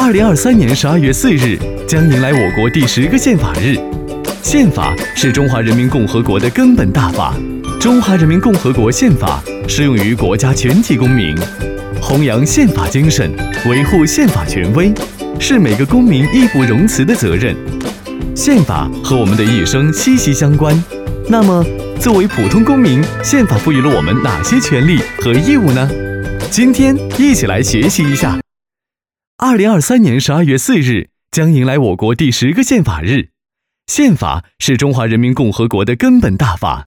2023年12月4日将迎来我国第10个宪法日。宪法是中华人民共和国的根本大法，中华人民共和国宪法适用于国家全体公民，弘扬宪法精神，维护宪法权威，是每个公民义不容辞的责任。宪法和我们的一生息息相关。那么，作为普通公民，宪法赋予了我们哪些权利和义务呢？今天一起来学习一下。2023年12月4日将迎来我国第10个宪法日。宪法是中华人民共和国的根本大法，